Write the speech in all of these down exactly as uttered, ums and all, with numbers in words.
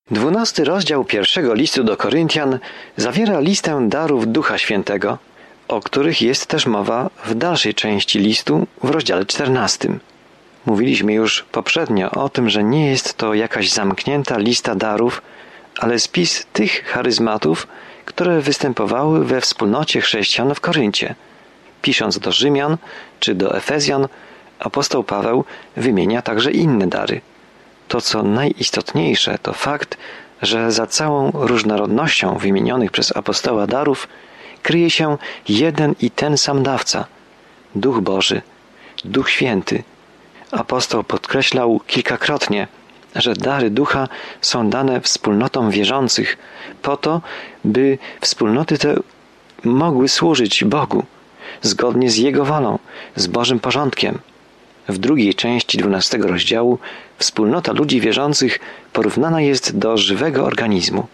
Dwunasty rozdział pierwszego listu do Koryntian zawiera listę darów Ducha Świętego, o których jest też mowa w dalszej części listu w rozdziale czternastym. Mówiliśmy już poprzednio o tym, że nie jest to jakaś zamknięta lista darów, ale spis tych charyzmatów, które występowały we wspólnocie chrześcijan w Koryncie. Pisząc do Rzymian czy do Efezjan, apostoł Paweł wymienia także inne dary. To, co najistotniejsze, to fakt, że za całą różnorodnością wymienionych przez apostoła darów kryje się jeden i ten sam dawca – Duch Boży, Duch Święty. Apostoł podkreślał kilkakrotnie, że dary Ducha są dane wspólnotom wierzących po to, by wspólnoty te mogły służyć Bogu zgodnie z Jego wolą, z Bożym porządkiem. W drugiej części dwunastego rozdziału wspólnota ludzi wierzących porównana jest do żywego organizmu.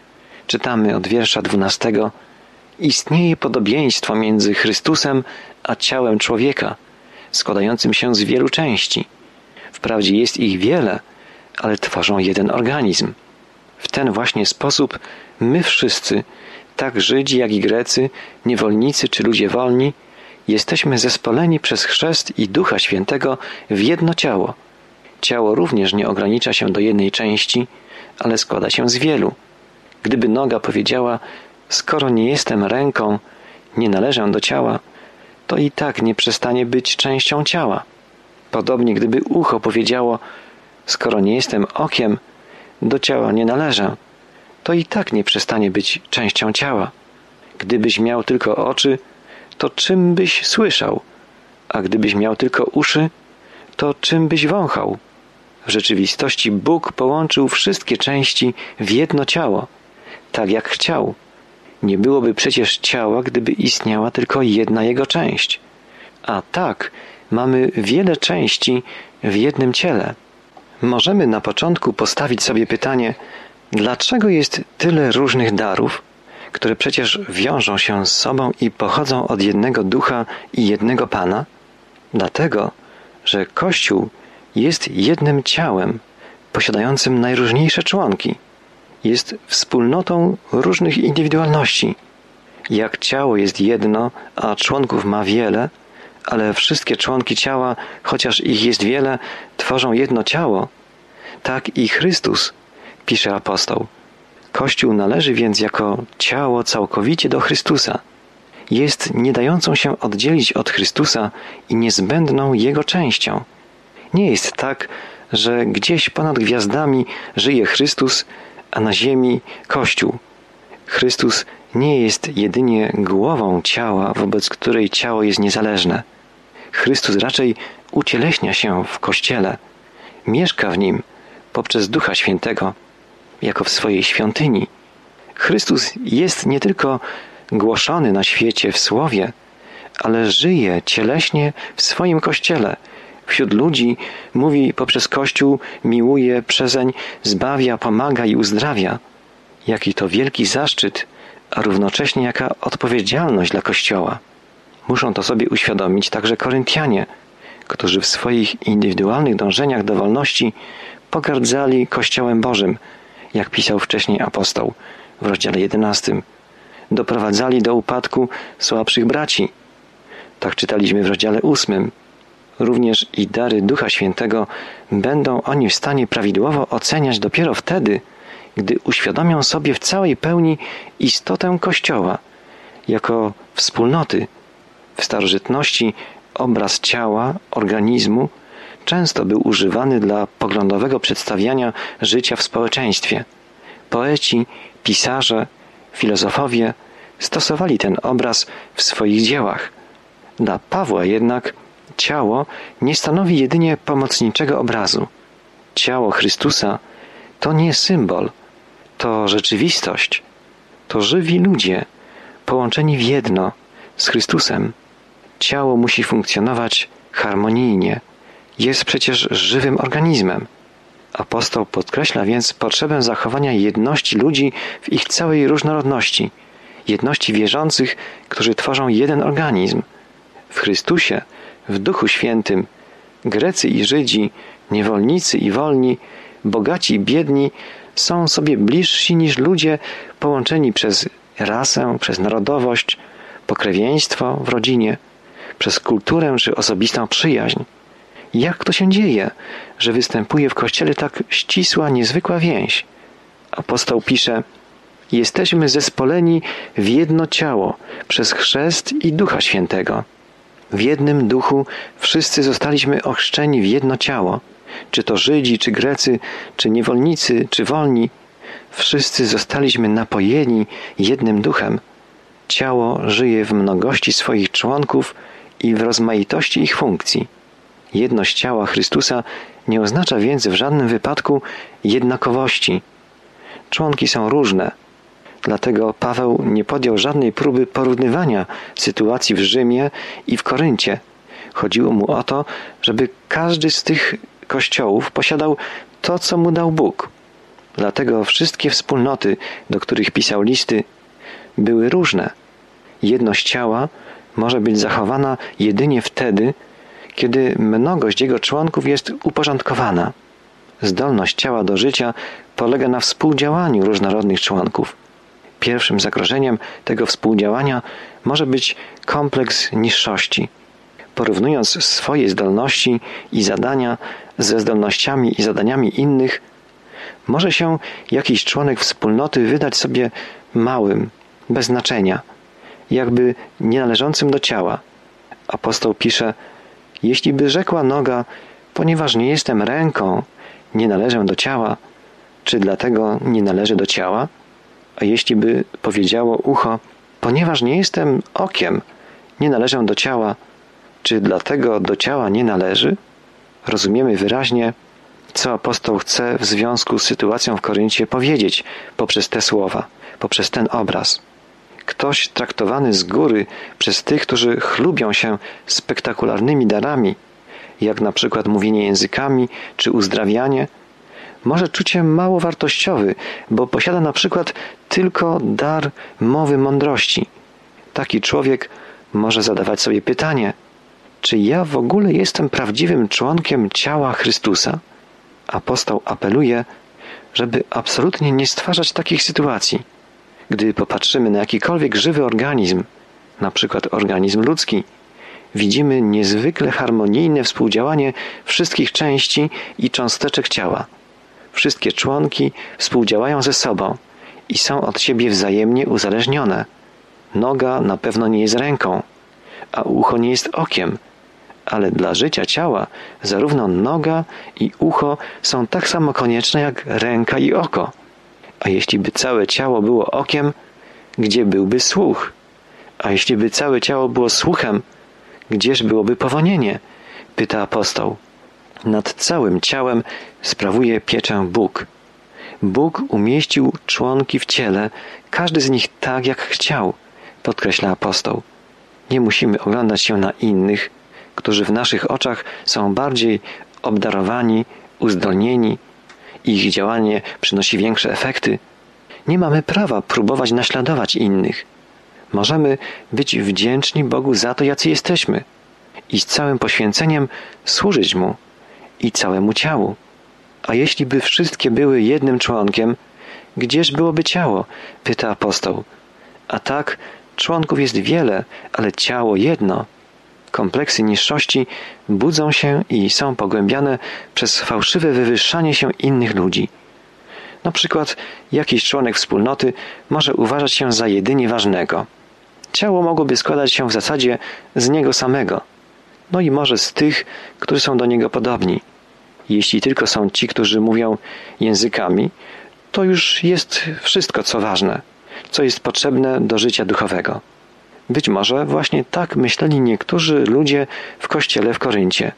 Czytamy od wiersza dwunastego: Istnieje podobieństwo między Chrystusem a ciałem człowieka, składającym się z wielu części. Wprawdzie jest ich wiele, ale tworzą jeden organizm. W ten właśnie sposób my wszyscy, tak Żydzi jak i Grecy, niewolnicy czy ludzie wolni, jesteśmy zespoleni przez chrzest i Ducha Świętego w jedno ciało. Ciało również nie ogranicza się do jednej części, ale składa się z wielu. Gdyby noga powiedziała: skoro nie jestem ręką, nie należę do ciała, to i tak nie przestanie być częścią ciała. Podobnie gdyby ucho powiedziało: skoro nie jestem okiem, do ciała nie należę, to i tak nie przestanie być częścią ciała. Gdybyś miał tylko oczy, to czym byś słyszał? A gdybyś miał tylko uszy, to czym byś wąchał? W rzeczywistości Bóg połączył wszystkie części w jedno ciało, tak jak chciał. Nie byłoby przecież ciała, gdyby istniała tylko jedna jego część. A tak, mamy wiele części w jednym ciele. Możemy na początku postawić sobie pytanie, dlaczego jest tyle różnych darów, które przecież wiążą się z sobą i pochodzą od jednego Ducha i jednego Pana? Dlatego, że Kościół jest jednym ciałem, posiadającym najróżniejsze członki. Jest wspólnotą różnych indywidualności. Jak ciało jest jedno, a członków ma wiele, ale wszystkie członki ciała, chociaż ich jest wiele, tworzą jedno ciało, tak i Chrystus, pisze apostoł. Kościół należy więc jako ciało całkowicie do Chrystusa. Jest nie dającą się oddzielić od Chrystusa i niezbędną Jego częścią. Nie jest tak, że gdzieś ponad gwiazdami żyje Chrystus, a na ziemi Kościół. Chrystus nie jest jedynie głową ciała, wobec której ciało jest niezależne. Chrystus raczej ucieleśnia się w Kościele, mieszka w nim poprzez Ducha Świętego, jako w swojej świątyni. Chrystus jest nie tylko głoszony na świecie w Słowie, ale żyje cieleśnie w swoim Kościele. Wśród ludzi mówi poprzez Kościół, miłuje, przezeń, zbawia, pomaga i uzdrawia. Jaki to wielki zaszczyt, a równocześnie jaka odpowiedzialność dla Kościoła. Muszą to sobie uświadomić także Koryntianie, którzy w swoich indywidualnych dążeniach do wolności pogardzali Kościołem Bożym, jak pisał wcześniej apostoł w rozdziale jedenastym. Doprowadzali do upadku słabszych braci. Tak czytaliśmy w rozdziale ósmym. Również i dary Ducha Świętego będą oni w stanie prawidłowo oceniać dopiero wtedy, gdy uświadomią sobie w całej pełni istotę Kościoła jako wspólnoty. W starożytności obraz ciała, organizmu często był używany dla poglądowego przedstawiania życia w społeczeństwie. Poeci, pisarze, filozofowie stosowali ten obraz w swoich dziełach. Dla Pawła jednak ciało nie stanowi jedynie pomocniczego obrazu. Ciało Chrystusa to nie symbol, to rzeczywistość. To żywi ludzie, połączeni w jedno z Chrystusem. Ciało musi funkcjonować harmonijnie. Jest przecież żywym organizmem. Apostoł podkreśla więc potrzebę zachowania jedności ludzi w ich całej różnorodności, jedności wierzących, którzy tworzą jeden organizm. W Chrystusie, w Duchu Świętym, Grecy i Żydzi, niewolnicy i wolni, bogaci i biedni są sobie bliżsi niż ludzie połączeni przez rasę, przez narodowość, pokrewieństwo w rodzinie, przez kulturę czy osobistą przyjaźń. Jak to się dzieje, że występuje w Kościele tak ścisła, niezwykła więź? Apostoł pisze: jesteśmy zespoleni w jedno ciało przez chrzest i Ducha Świętego. W jednym duchu wszyscy zostaliśmy ochrzczeni w jedno ciało. Czy to Żydzi, czy Grecy, czy niewolnicy, czy wolni. Wszyscy zostaliśmy napojeni jednym duchem. Ciało żyje w mnogości swoich członków i w rozmaitości ich funkcji. Jedność ciała Chrystusa nie oznacza więc w żadnym wypadku jednakowości. Członki są różne. Dlatego Paweł nie podjął żadnej próby porównywania sytuacji w Rzymie i w Koryncie. Chodziło mu o to, żeby każdy z tych kościołów posiadał to, co mu dał Bóg. Dlatego wszystkie wspólnoty, do których pisał listy, były różne. Jedność ciała może być zachowana jedynie wtedy, kiedy mnogość jego członków jest uporządkowana. Zdolność ciała do życia polega na współdziałaniu różnorodnych członków. Pierwszym zagrożeniem tego współdziałania może być kompleks niższości. Porównując swoje zdolności i zadania ze zdolnościami i zadaniami innych, może się jakiś członek wspólnoty wydać sobie małym, bez znaczenia, jakby nienależącym do ciała. Apostoł pisze: jeśli by rzekła noga, ponieważ nie jestem ręką, nie należę do ciała, czy dlatego nie należy do ciała? A jeśli by powiedziało ucho, ponieważ nie jestem okiem, nie należę do ciała, czy dlatego do ciała nie należy? Rozumiemy wyraźnie, co apostoł chce w związku z sytuacją w Koryncie powiedzieć poprzez te słowa, poprzez ten obraz. Ktoś traktowany z góry przez tych, którzy chlubią się spektakularnymi darami, jak na przykład mówienie językami czy uzdrawianie, może czuć się mało wartościowy, bo posiada na przykład tylko dar mowy mądrości. Taki człowiek może zadawać sobie pytanie: czy ja w ogóle jestem prawdziwym członkiem ciała Chrystusa? Apostoł apeluje, żeby absolutnie nie stwarzać takich sytuacji. Gdy popatrzymy na jakikolwiek żywy organizm, na przykład organizm ludzki, widzimy niezwykle harmonijne współdziałanie wszystkich części i cząsteczek ciała. Wszystkie członki współdziałają ze sobą i są od siebie wzajemnie uzależnione. Noga na pewno nie jest ręką, a ucho nie jest okiem, ale dla życia ciała zarówno noga i ucho są tak samo konieczne jak ręka i oko. A jeśli by całe ciało było okiem, gdzie byłby słuch? A jeśli by całe ciało było słuchem, gdzież byłoby powonienie? Pyta apostoł. Nad całym ciałem sprawuje pieczę Bóg. Bóg umieścił członki w ciele, każdy z nich tak, jak chciał, podkreśla apostoł. Nie musimy oglądać się na innych, którzy w naszych oczach są bardziej obdarowani, uzdolnieni, ich działanie przynosi większe efekty. Nie mamy prawa próbować naśladować innych. Możemy być wdzięczni Bogu za to, jacy jesteśmy i z całym poświęceniem służyć Mu i całemu ciału. A jeśli by wszystkie były jednym członkiem, gdzież byłoby ciało? Pyta apostoł. A tak, członków jest wiele, ale ciało jedno. Kompleksy niższości budzą się i są pogłębiane przez fałszywe wywyższanie się innych ludzi. Na przykład jakiś członek wspólnoty może uważać się za jedynie ważnego. Ciało mogłoby składać się w zasadzie z niego samego, no i może z tych, którzy są do niego podobni. Jeśli tylko są ci, którzy mówią językami, to już jest wszystko, co ważne, co jest potrzebne do życia duchowego. Być może właśnie tak myśleli niektórzy ludzie w kościele w Koryncie.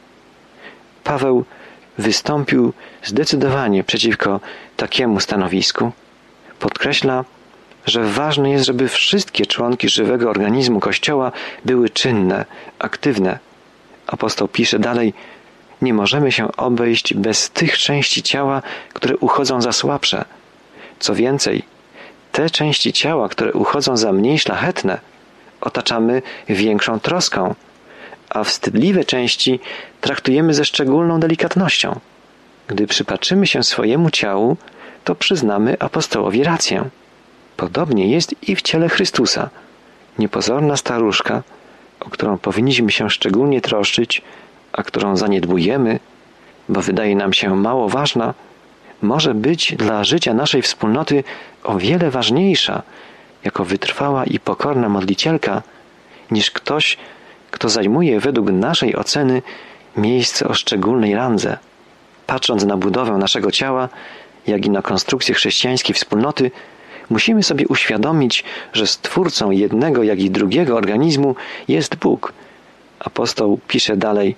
Paweł wystąpił zdecydowanie przeciwko takiemu stanowisku. Podkreśla, że ważne jest, żeby wszystkie członki żywego organizmu Kościoła były czynne, aktywne. Apostoł pisze dalej: nie możemy się obejść bez tych części ciała, które uchodzą za słabsze. Co więcej, te części ciała, które uchodzą za mniej szlachetne, otaczamy większą troską, a wstydliwe części traktujemy ze szczególną delikatnością. Gdy przypatrzymy się swojemu ciału, to przyznamy apostołowi rację. Podobnie jest i w ciele Chrystusa. Niepozorna staruszka, o którą powinniśmy się szczególnie troszczyć, a którą zaniedbujemy, bo wydaje nam się mało ważna, może być dla życia naszej wspólnoty o wiele ważniejsza, jako wytrwała i pokorna modlicielka, niż ktoś, kto zajmuje według naszej oceny miejsce o szczególnej randze. Patrząc na budowę naszego ciała, jak i na konstrukcję chrześcijańskiej wspólnoty, musimy sobie uświadomić, że stwórcą jednego, jak i drugiego organizmu jest Bóg. Apostoł pisze dalej: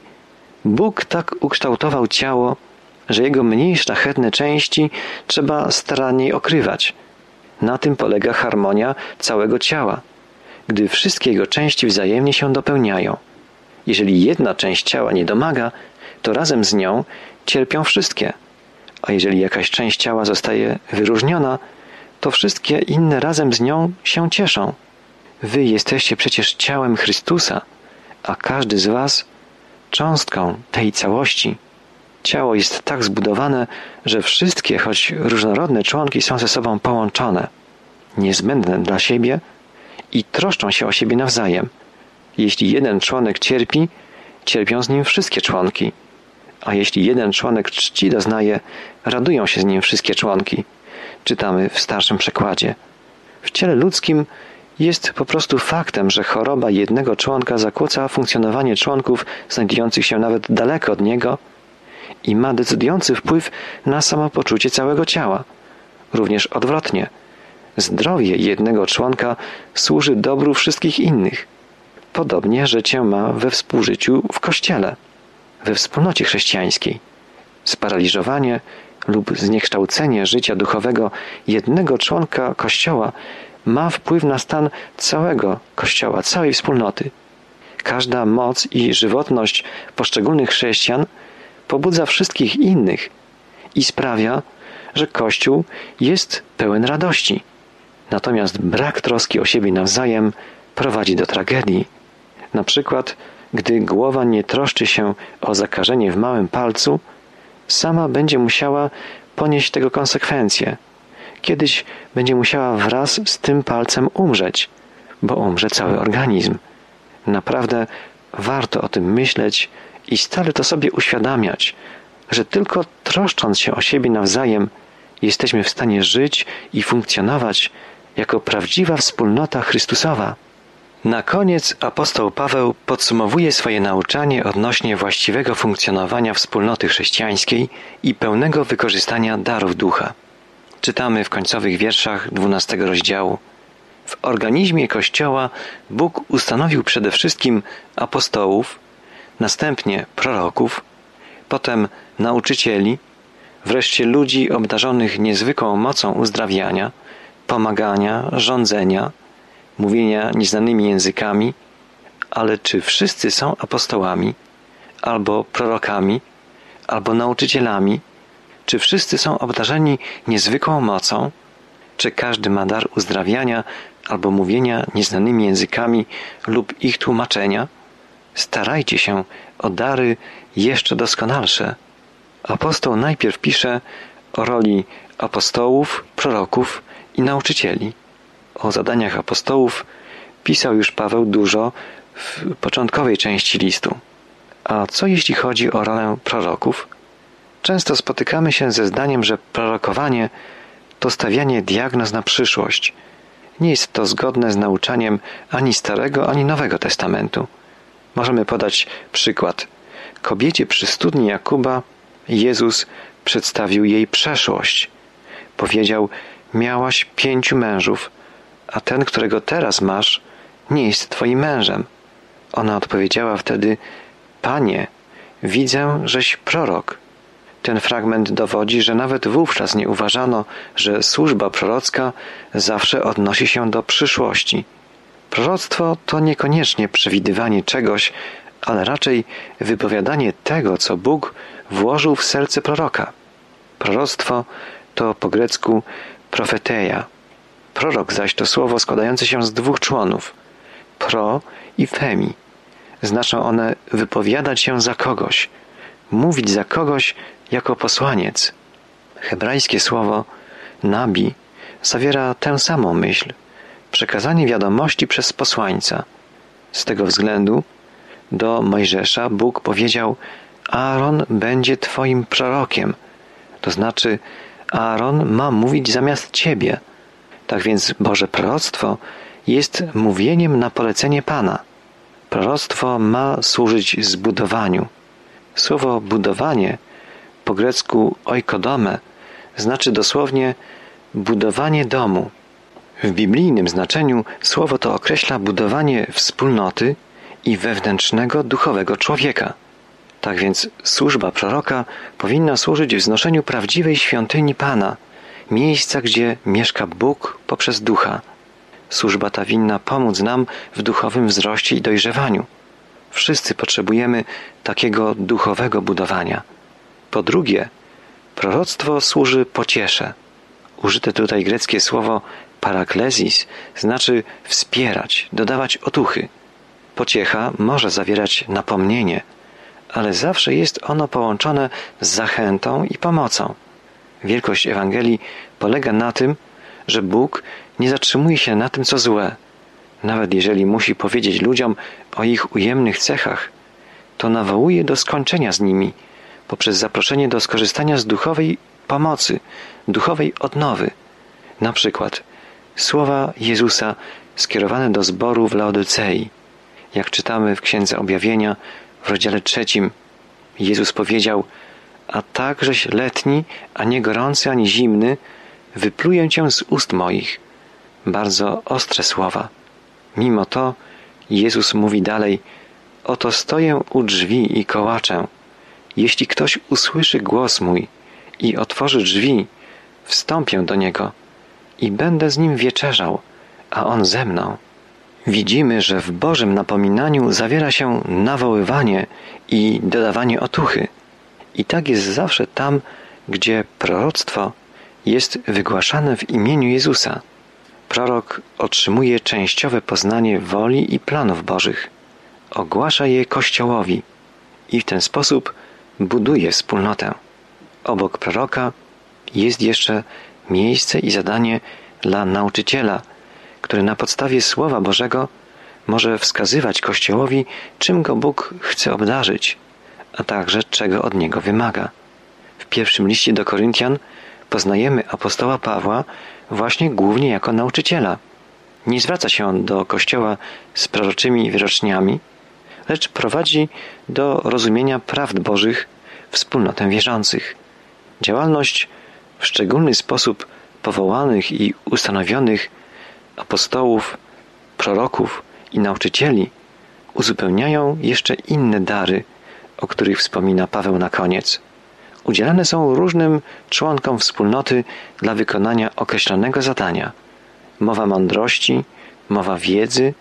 Bóg tak ukształtował ciało, że jego mniej szlachetne części trzeba staranniej okrywać. Na tym polega harmonia całego ciała, gdy wszystkie jego części wzajemnie się dopełniają. Jeżeli jedna część ciała nie domaga, to razem z nią cierpią wszystkie, a jeżeli jakaś część ciała zostaje wyróżniona, to wszystkie inne razem z nią się cieszą. Wy jesteście przecież ciałem Chrystusa, a każdy z was cząstką tej całości. Ciało jest tak zbudowane, że wszystkie, choć różnorodne członki są ze sobą połączone, niezbędne dla siebie i troszczą się o siebie nawzajem. Jeśli jeden członek cierpi, cierpią z nim wszystkie członki, a jeśli jeden członek czci doznaje, radują się z nim wszystkie członki. Czytamy w starszym przekładzie. W ciele ludzkim jest po prostu faktem, że choroba jednego członka zakłóca funkcjonowanie członków znajdujących się nawet daleko od niego i ma decydujący wpływ na samopoczucie całego ciała. Również odwrotnie. Zdrowie jednego członka służy dobru wszystkich innych. Podobnie życie ma we współżyciu w Kościele, we wspólnocie chrześcijańskiej. Sparaliżowanie lub zniekształcenie życia duchowego jednego członka Kościoła ma wpływ na stan całego Kościoła, całej wspólnoty. Każda moc i żywotność poszczególnych chrześcijan pobudza wszystkich innych i sprawia, że Kościół jest pełen radości. Natomiast brak troski o siebie nawzajem prowadzi do tragedii. Na przykład, gdy głowa nie troszczy się o zakażenie w małym palcu, sama będzie musiała ponieść tego konsekwencje. Kiedyś będzie musiała wraz z tym palcem umrzeć, bo umrze cały organizm. Naprawdę warto o tym myśleć i stale to sobie uświadamiać, że tylko troszcząc się o siebie nawzajem jesteśmy w stanie żyć i funkcjonować jako prawdziwa wspólnota Chrystusowa. Na koniec apostoł Paweł podsumowuje swoje nauczanie odnośnie właściwego funkcjonowania wspólnoty chrześcijańskiej i pełnego wykorzystania darów ducha. Czytamy w końcowych wierszach dwunastego rozdziału. W organizmie Kościoła Bóg ustanowił przede wszystkim apostołów, następnie proroków, potem nauczycieli, wreszcie ludzi obdarzonych niezwykłą mocą uzdrawiania, pomagania, rządzenia, mówienia nieznanymi językami, ale czy wszyscy są apostołami, albo prorokami, albo nauczycielami? Czy wszyscy są obdarzeni niezwykłą mocą? Czy każdy ma dar uzdrawiania albo mówienia nieznanymi językami lub ich tłumaczenia? Starajcie się o dary jeszcze doskonalsze. Apostoł najpierw pisze o roli apostołów, proroków i nauczycieli. O zadaniach apostołów pisał już Paweł dużo w początkowej części listu. A co jeśli chodzi o rolę proroków? Często spotykamy się ze zdaniem, że prorokowanie to stawianie diagnoz na przyszłość. Nie jest to zgodne z nauczaniem ani Starego, ani Nowego Testamentu. Możemy podać przykład. Kobiecie przy studni Jakuba Jezus przedstawił jej przeszłość. Powiedział: miałaś pięciu mężów, a ten, którego teraz masz, nie jest twoim mężem. Ona odpowiedziała wtedy: Panie, widzę, żeś prorok. Ten fragment dowodzi, że nawet wówczas nie uważano, że służba prorocka zawsze odnosi się do przyszłości. Proroctwo to niekoniecznie przewidywanie czegoś, ale raczej wypowiadanie tego, co Bóg włożył w serce proroka. Proroctwo to po grecku profeteia. Prorok zaś to słowo składające się z dwóch członów, pro i femi. Znaczą one wypowiadać się za kogoś, mówić za kogoś jako posłaniec. Hebrajskie słowo nabi zawiera tę samą myśl, przekazanie wiadomości przez posłańca. Z tego względu do Mojżesza Bóg powiedział: Aaron będzie twoim prorokiem, to znaczy Aaron ma mówić zamiast ciebie. Tak więc Boże proroctwo jest mówieniem na polecenie Pana. Proroctwo ma służyć zbudowaniu. Słowo budowanie, po grecku oikodome, znaczy dosłownie budowanie domu. W biblijnym znaczeniu słowo to określa budowanie wspólnoty i wewnętrznego duchowego człowieka. Tak więc służba proroka powinna służyć wznoszeniu prawdziwej świątyni Pana, miejsca, gdzie mieszka Bóg poprzez ducha. Służba ta winna pomóc nam w duchowym wzroście i dojrzewaniu. Wszyscy potrzebujemy takiego duchowego budowania. Po drugie, proroctwo służy pociesze. Użyte tutaj greckie słowo paraklesis znaczy wspierać, dodawać otuchy. Pociecha może zawierać napomnienie, ale zawsze jest ono połączone z zachętą i pomocą. Wielkość Ewangelii polega na tym, że Bóg nie zatrzymuje się na tym, co złe. Nawet jeżeli musi powiedzieć ludziom o ich ujemnych cechach, to nawołuje do skończenia z nimi poprzez zaproszenie do skorzystania z duchowej pomocy, duchowej odnowy. Na przykład słowa Jezusa skierowane do zboru w Laodycei. Jak czytamy w Księdze Objawienia w rozdziale trzecim, Jezus powiedział: a takżeś letni, a nie gorący, ani zimny, wypluję cię z ust moich. Bardzo ostre słowa. Mimo to Jezus mówi dalej: oto stoję u drzwi i kołaczę. Jeśli ktoś usłyszy głos mój i otworzy drzwi, wstąpię do niego i będę z nim wieczerzał, a on ze mną. Widzimy, że w Bożym napominaniu zawiera się nawoływanie i dodawanie otuchy. I tak jest zawsze tam, gdzie proroctwo jest wygłaszane w imieniu Jezusa. Prorok otrzymuje częściowe poznanie woli i planów Bożych. Ogłasza je Kościołowi i w ten sposób buduje wspólnotę. Obok proroka jest jeszcze miejsce i zadanie dla nauczyciela, który na podstawie Słowa Bożego może wskazywać Kościołowi, czym go Bóg chce obdarzyć, a także czego od niego wymaga. W pierwszym liście do Koryntian poznajemy apostoła Pawła właśnie głównie jako nauczyciela. Nie zwraca się on do Kościoła z proroczymi wyroczniami, lecz prowadzi do rozumienia prawd Bożych wspólnotę wierzących. Działalność w szczególny sposób powołanych i ustanowionych apostołów, proroków i nauczycieli uzupełniają jeszcze inne dary, o których wspomina Paweł na koniec. Udzielane są różnym członkom wspólnoty dla wykonania określonego zadania. Mowa mądrości, mowa wiedzy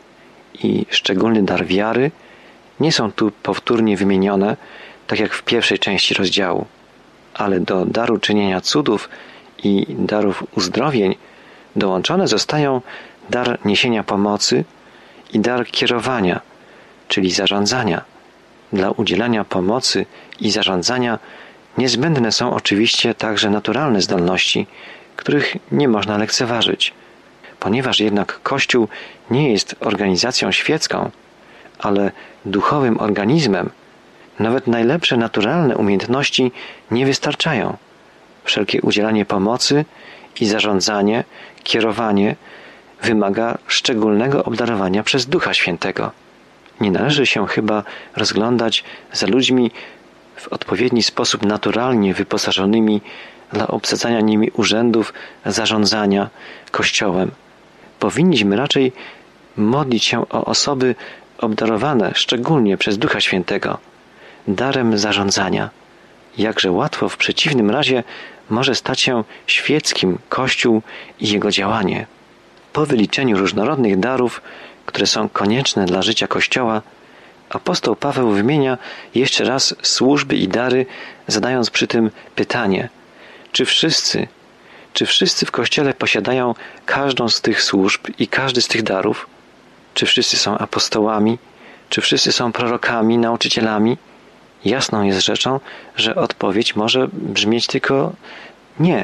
i szczególny dar wiary nie są tu powtórnie wymienione, tak jak w pierwszej części rozdziału, ale do daru czynienia cudów i darów uzdrowień dołączone zostają dar niesienia pomocy i dar kierowania, czyli zarządzania. Dla udzielania pomocy i zarządzania niezbędne są oczywiście także naturalne zdolności, których nie można lekceważyć. Ponieważ jednak Kościół nie jest organizacją świecką, ale duchowym organizmem, nawet najlepsze naturalne umiejętności nie wystarczają. Wszelkie udzielanie pomocy i zarządzanie, kierowanie wymaga szczególnego obdarowania przez Ducha Świętego. Nie należy się chyba rozglądać za ludźmi w odpowiedni sposób naturalnie wyposażonymi dla obsadzania nimi urzędów zarządzania Kościołem. Powinniśmy raczej modlić się o osoby obdarowane szczególnie przez Ducha Świętego darem zarządzania. Jakże łatwo w przeciwnym razie może stać się świeckim Kościół i jego działanie. Po wyliczeniu różnorodnych darów, które są konieczne dla życia Kościoła, apostoł Paweł wymienia jeszcze raz służby i dary, zadając przy tym pytanie: czy wszyscy, czy wszyscy w Kościele posiadają każdą z tych służb i każdy z tych darów? Czy wszyscy są apostołami? Czy wszyscy są prorokami, nauczycielami? Jasną jest rzeczą, że odpowiedź może brzmieć tylko nie,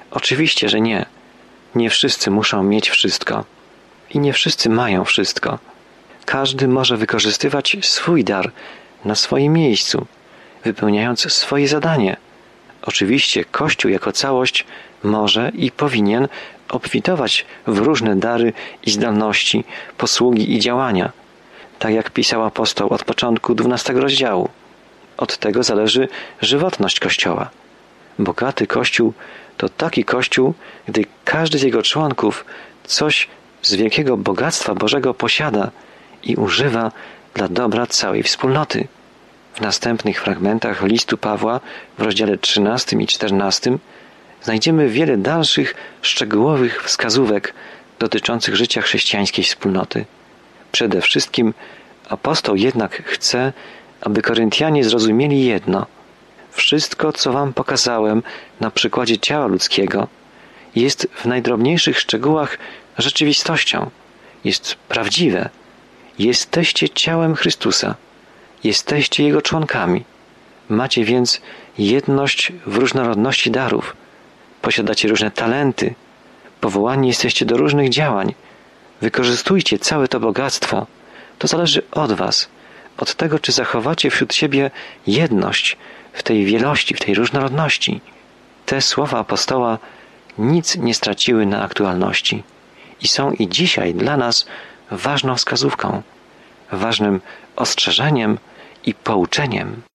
Oczywiście, że nie. Nie wszyscy muszą mieć wszystko. I nie wszyscy mają wszystko. Każdy może wykorzystywać swój dar na swoim miejscu, wypełniając swoje zadanie. Oczywiście Kościół jako całość może i powinien obfitować w różne dary i zdolności, posługi i działania, tak jak pisał apostoł od początku dwunastego rozdziału. Od tego zależy żywotność Kościoła. Bogaty Kościół to taki Kościół, gdy każdy z jego członków coś z wielkiego bogactwa Bożego posiada i używa dla dobra całej wspólnoty. W następnych fragmentach listu Pawła w rozdziale trzynastym i czternastym znajdziemy wiele dalszych, szczegółowych wskazówek dotyczących życia chrześcijańskiej wspólnoty. Przede wszystkim apostoł jednak chce, aby Koryntianie zrozumieli jedno. Wszystko, co wam pokazałem na przykładzie ciała ludzkiego, jest w najdrobniejszych szczegółach rzeczywistością. Jest prawdziwe. Jesteście ciałem Chrystusa. Jesteście Jego członkami. Macie więc jedność w różnorodności darów. Posiadacie różne talenty. Powołani jesteście do różnych działań. Wykorzystujcie całe to bogactwo. To zależy od was. Od tego, czy zachowacie wśród siebie jedność w tej wielości, w tej różnorodności. Te słowa apostoła nic nie straciły na aktualności i są i dzisiaj dla nas ważną wskazówką, ważnym ostrzeżeniem i pouczeniem.